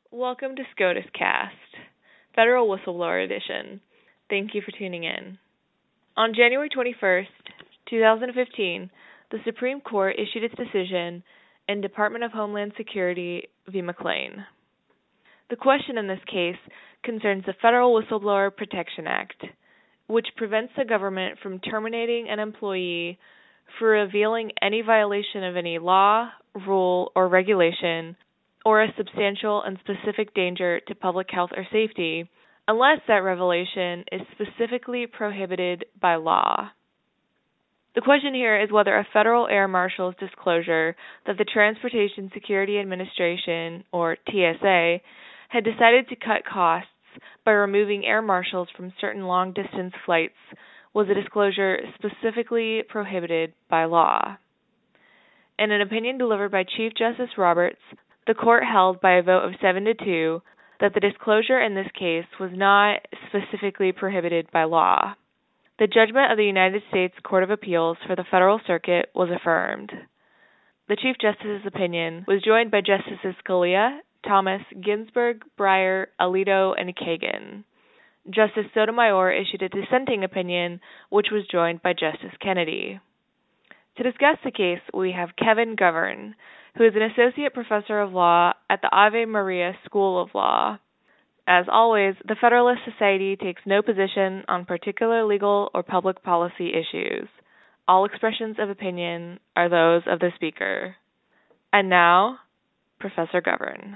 Welcome to SCOTUS Cast, Federal Whistleblower Edition. Thank you for tuning in. On January 21st, 2015, the Supreme Court issued its decision in Department of Homeland Security v. McClain. The question in this case concerns the Federal Whistleblower Protection Act, which prevents the government from terminating an employee for revealing any violation of any law, rule, or regulation, or a substantial and specific danger to public health or safety, unless that revelation is specifically prohibited by law. The question here is whether a federal air marshal's disclosure that the Transportation Security Administration, or TSA, had decided to cut costs by removing air marshals from certain long-distance flights was a disclosure specifically prohibited by law. In an opinion delivered by Chief Justice Roberts, the court held by a vote of 7-2 that the disclosure in this case was not specifically prohibited by law. The judgment of the United States Court of Appeals for the Federal Circuit was affirmed. The Chief Justice's opinion was joined by Justices Scalia, Thomas, Ginsburg, Breyer, Alito, and Kagan. Justice Sotomayor issued a dissenting opinion, which was joined by Justice Kennedy. To discuss the case, we have Kevin Govern, who is an associate professor of law at the Ave Maria School of Law. As always, the Federalist Society takes no position on particular legal or public policy issues. All expressions of opinion are those of the speaker. And now, Professor Govern.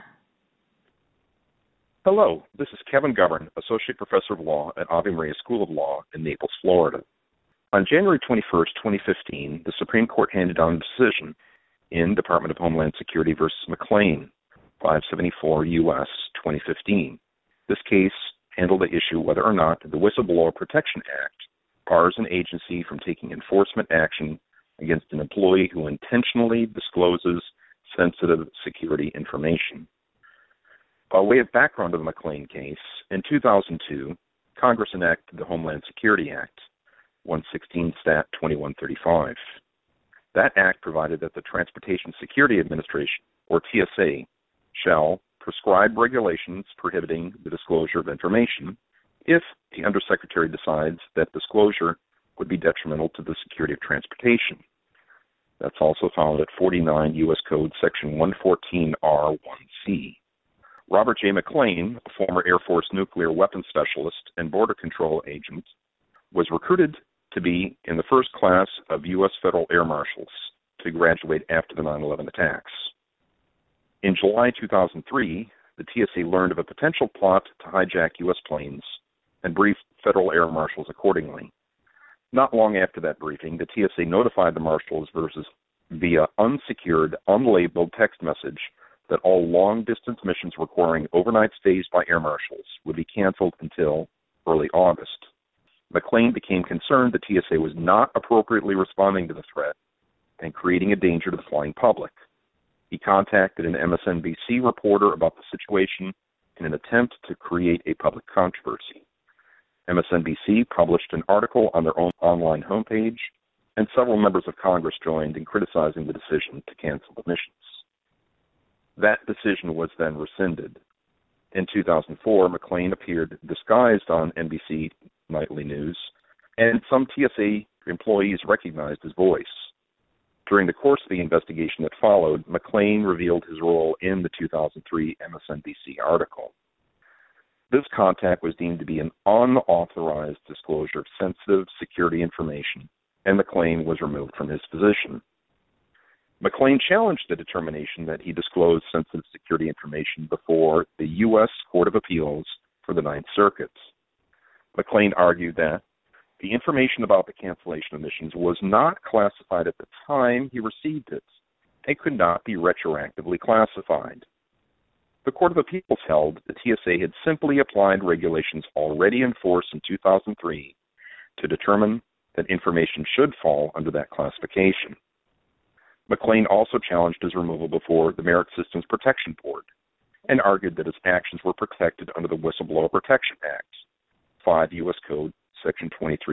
Hello, this is Kevin Govern, Associate Professor of Law at Ave Maria School of Law in Naples, Florida. On January 21st, 2015, the Supreme Court handed down a decision in Department of Homeland Security v. McClain, 574 U.S. 2015. This case handled the issue whether or not the Whistleblower Protection Act bars an agency from taking enforcement action against an employee who intentionally discloses sensitive security information. By way of background to the McClain case, in 2002, Congress enacted the Homeland Security Act, 116 Stat 2135. That act provided that the Transportation Security Administration, or TSA, shall prescribe regulations prohibiting the disclosure of information if the Undersecretary decides that disclosure would be detrimental to the security of transportation. That's also found at 49 U.S. Code Section 114R1C. Robert J. McClain, a former Air Force nuclear weapons specialist and border control agent, was recruited to be in the first class of U.S. federal air marshals to graduate after the 9/11 attacks. In July 2003, the TSA learned of a potential plot to hijack U.S. planes and briefed federal air marshals accordingly. Not long after that briefing, the TSA notified the marshals via unsecured, unlabeled text message that all long-distance missions requiring overnight stays by air marshals would be canceled until early August. McClain became concerned the TSA was not appropriately responding to the threat and creating a danger to the flying public. He contacted an MSNBC reporter about the situation in an attempt to create a public controversy. MSNBC published an article on their own online homepage, and several members of Congress joined in criticizing the decision to cancel the missions. That decision was then rescinded. In 2004, McClain appeared disguised on NBC Nightly News, and some TSA employees recognized his voice. During the course of the investigation that followed, McClain revealed his role in the 2003 MSNBC article. This contact was deemed to be an unauthorized disclosure of sensitive security information, and McClain was removed from his position. McClain challenged the determination that he disclosed sensitive security information before the U.S. Court of Appeals for the Ninth Circuit. McClain argued that the information about the cancellation of missions was not classified at the time he received it and could not be retroactively classified. The Court of Appeals held the TSA had simply applied regulations already in force in 2003 to determine that information should fall under that classification. McClain also challenged his removal before the Merit Systems Protection Board and argued that his actions were protected under the Whistleblower Protection Act, 5 U.S. Code Section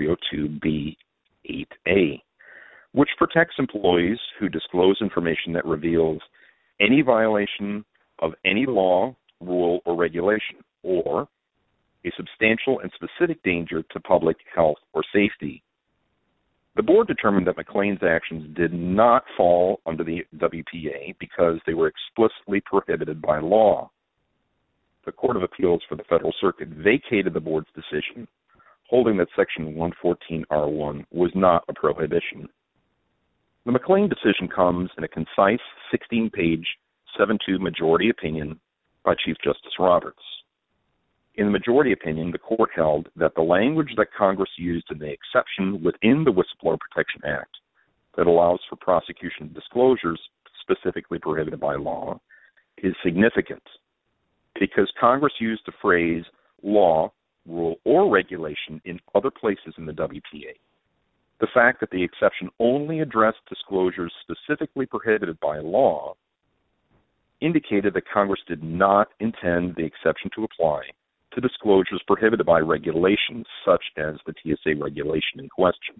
2302B-8A, which protects employees who disclose information that reveals any violation of any law, rule, or regulation, or a substantial and specific danger to public health or safety. The board determined that McLean's actions did not fall under the WPA because they were explicitly prohibited by law. The Court of Appeals for the Federal Circuit vacated the board's decision, holding that Section 114R1 was not a prohibition. The McLean decision comes in a concise 16-page 7-2 majority opinion by Chief Justice Roberts. In the majority opinion, the court held that the language that Congress used in the exception within the Whistleblower Protection Act that allows for prosecution of disclosures specifically prohibited by law is significant because Congress used the phrase law, rule, or regulation in other places in the WPA. The fact that the exception only addressed disclosures specifically prohibited by law indicated that Congress did not intend the exception to apply to disclosures prohibited by regulations such as the TSA regulation in question.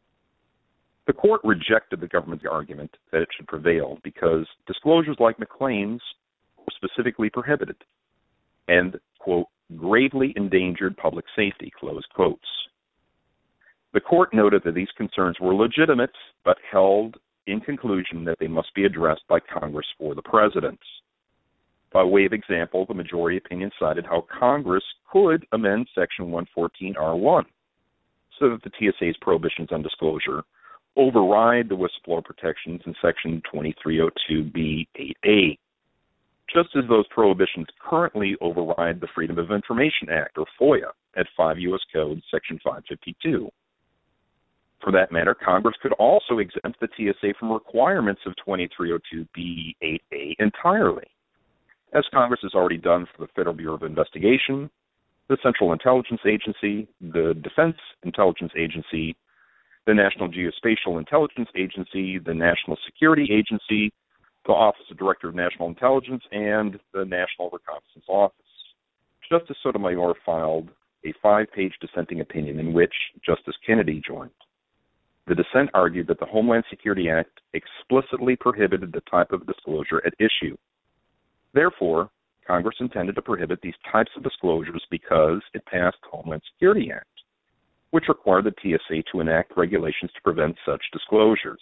The court rejected the government's argument that it should prevail because disclosures like McLean's were specifically prohibited and, quote, gravely endangered public safety, close quotes. The court noted that these concerns were legitimate, but held in conclusion that they must be addressed by Congress or the President. By way of example, the majority opinion cited how Congress could amend Section 114R1 so that the TSA's prohibitions on disclosure override the whistleblower protections in Section 2302B8A, just as those prohibitions currently override the Freedom of Information Act, or FOIA, at 5 U.S. Code Section 552. For that matter, Congress could also exempt the TSA from requirements of 2302B8A entirely, as Congress has already done for the Federal Bureau of Investigation, the Central Intelligence Agency, the Defense Intelligence Agency, the National Geospatial Intelligence Agency, the National Security Agency, the Office of Director of National Intelligence, and the National Reconnaissance Office. Justice Sotomayor filed a 5-page dissenting opinion in which Justice Kennedy joined. The dissent argued that the Homeland Security Act explicitly prohibited the type of disclosure at issue. Therefore, Congress intended to prohibit these types of disclosures because it passed the Homeland Security Act, which required the TSA to enact regulations to prevent such disclosures.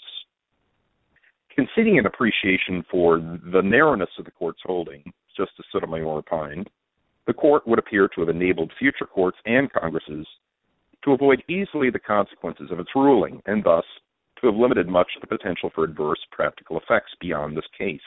Conceding an appreciation for the narrowness of the court's holding, Justice Sotomayor opined, the court would appear to have enabled future courts and Congresses to avoid easily the consequences of its ruling, and thus to have limited much of the potential for adverse practical effects beyond this case.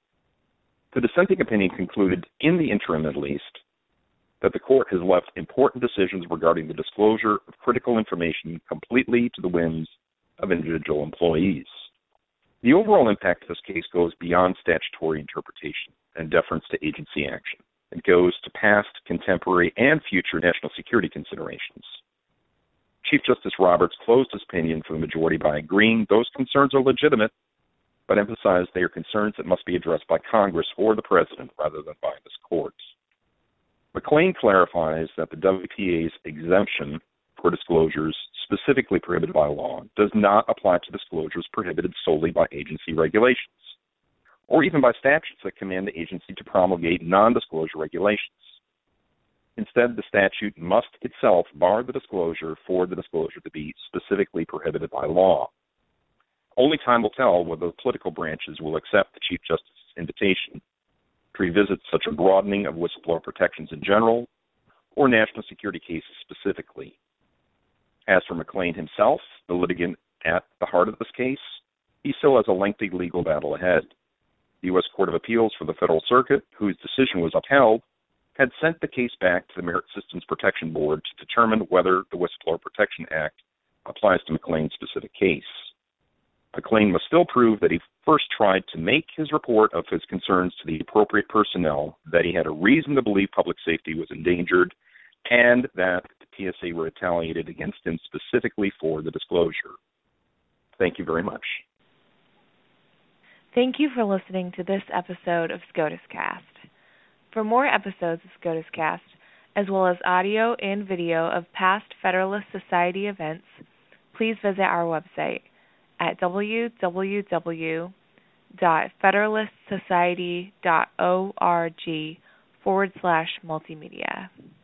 The dissenting opinion concluded, in the interim at least, that the court has left important decisions regarding the disclosure of critical information completely to the whims of individual employees. The overall impact of this case goes beyond statutory interpretation and deference to agency action. It goes to past, contemporary, and future national security considerations. Chief Justice Roberts closed his opinion for the majority by agreeing those concerns are legitimate, but emphasized they are concerns that must be addressed by Congress or the President rather than by this court. McLean clarifies that the WPA's exemption for disclosures specifically prohibited by law does not apply to disclosures prohibited solely by agency regulations, or even by statutes that command the agency to promulgate non-disclosure regulations. Instead, the statute must itself bar the disclosure for the disclosure to be specifically prohibited by law. Only time will tell whether the political branches will accept the Chief Justice's invitation to revisit such a broadening of whistleblower protections in general or national security cases specifically. As for McLean himself, the litigant at the heart of this case, he still has a lengthy legal battle ahead. The U.S. Court of Appeals for the Federal Circuit, whose decision was upheld, had sent the case back to the Merit Systems Protection Board to determine whether the Whistleblower Protection Act applies to McLean's specific case. McLean must still prove that he first tried to make his report of his concerns to the appropriate personnel, that he had a reason to believe public safety was endangered, and that the TSA retaliated against him specifically for the disclosure. Thank you very much. Thank you for listening to this episode of SCOTUS Cast. For more episodes of SCOTUS Cast, as well as audio and video of past Federalist Society events, please visit our website at www.federalistsociety.org /multimedia.